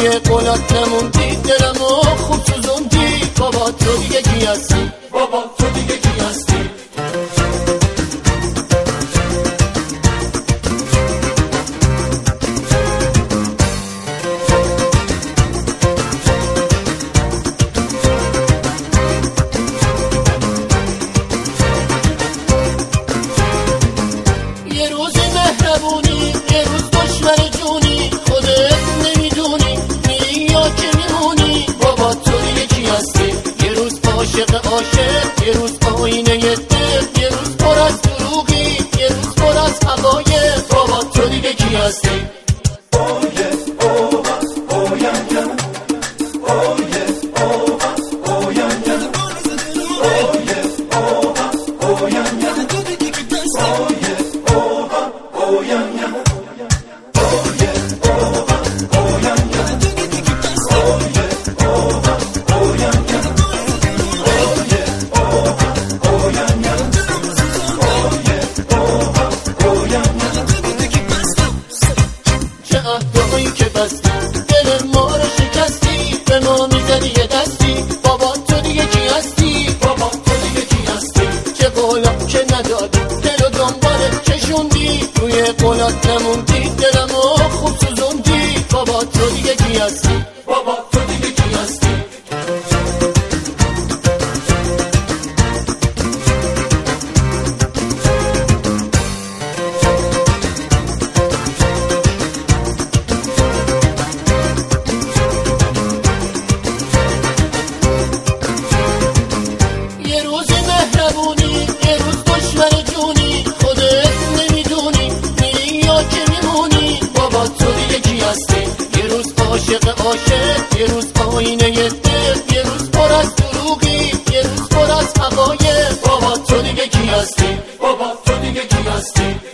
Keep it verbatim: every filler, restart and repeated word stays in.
روی قولات نموندی، دلمو خوب سوزوندی. بابا تو دیگه کی هستی؟ بابا تو دیگه کی هستی؟ یه روز مهربونی، یه روز دشمن جونی، خودت نمیدونی میری یا که میمونی. بابا تو دیگه کی هستی؟ یه روز عاشق عاشق، یه روز آینه دل، یه روز پر از دروغی، یه روز پر از حقایق. بابا تو دیگه کی هستی؟ دعایی که بستی دل ما رو شکستی، به ما میزنی یه دستی. بابا تو دیگه کی هستی؟ بابا تو دیگه کی هستی؟ چه قولم که ندادی، دل و دنبالت کشوندی، روی قولات نموندی، دلمو خوب سوزوندی. بابا تو دیگه کی هستی؟ بابا تو دیگه کی هستی؟ یه روز مهربونی، یه روز دشمن جونی، خودت نمیدونی میری یا که میمونی. بابا تو دیگه کی هستی؟ یه روز عاشق عاشق، یه روز آینه دل، یه روز پر از دروغی، یه روز پر از حقایق. بابا تو دیگه کی هستی؟ بابا تو دیگه کی هستی؟